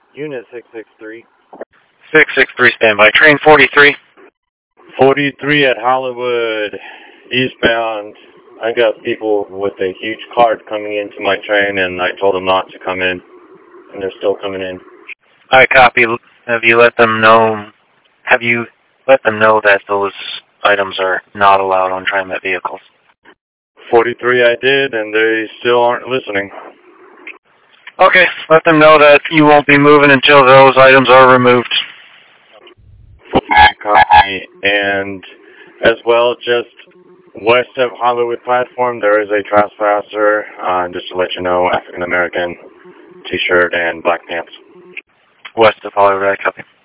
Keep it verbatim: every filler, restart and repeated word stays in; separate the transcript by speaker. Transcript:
Speaker 1: Unit six six three.
Speaker 2: six six three, standby. Train forty-three.
Speaker 1: forty-three at Hollywood, eastbound. I got people with a huge cart coming into my train, and I told them not to come in, and they're still coming in.
Speaker 2: I copy. Have you let them know? Have you let them know that those items are not allowed on TriMet vehicles?
Speaker 1: forty-three I did, and they still aren't listening.
Speaker 2: Okay, let them know that you won't be moving until those items are removed.
Speaker 1: Copy. And as well, just west of Hollywood platform, there is a trespasser, uh, just to let you know, African American, t-shirt and black pants.
Speaker 2: West of Hollywood, I copy.